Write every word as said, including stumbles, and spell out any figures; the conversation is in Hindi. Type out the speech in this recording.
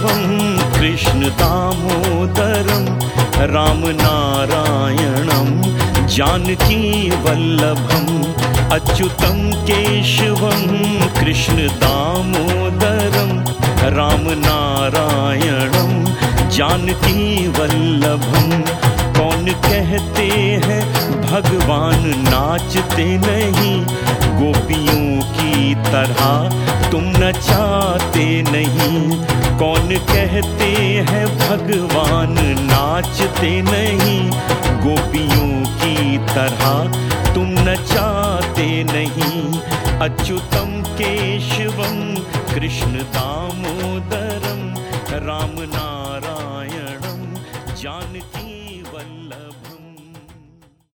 केशवं कृष्ण दामोदरं रामनारायणं जानकी वल्लभम् अच्युतं केशवं कृष्ण दामोदरं रामनारायणं जानकी वल्लभम्। कौन कहते हैं भगवान नाचते नहीं, गोपियों की तरह तुम नचाते नहीं। कौन कहते हैं भगवान नाचते नहीं, गोपियों की तरह तुम नचाते नहीं। अच्युतं केशवं कृष्ण दामोदरं रामनारायणं जानकी